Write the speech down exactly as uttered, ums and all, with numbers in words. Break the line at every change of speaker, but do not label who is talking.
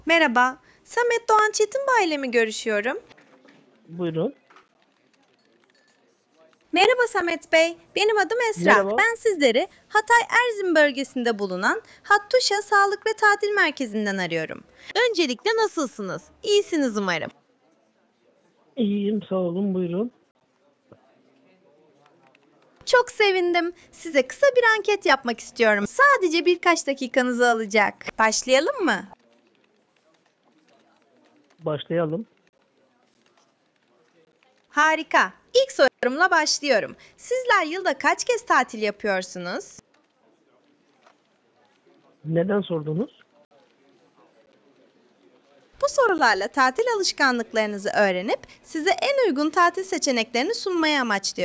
Merhaba, Samet Doğan Çetinbay ile mi görüşüyorum?
Buyurun.
Merhaba Samet Bey, benim adım Esra.
Merhaba.
Ben sizleri Hatay Erzin bölgesinde bulunan Hattuşa Sağlık ve Tatil Merkezi'nden arıyorum. Öncelikle nasılsınız? İyisiniz umarım.
İyiyim, sağ olun. Buyurun.
Çok sevindim. Size kısa bir anket yapmak istiyorum. Sadece birkaç dakikanızı alacak. Başlayalım mı?
Başlayalım.
Harika. İlk sorumla başlıyorum. Sizler yılda kaç kez tatil yapıyorsunuz?
Neden sordunuz?
Bu sorularla tatil alışkanlıklarınızı öğrenip size en uygun tatil seçeneklerini sunmayı amaçlıyorum.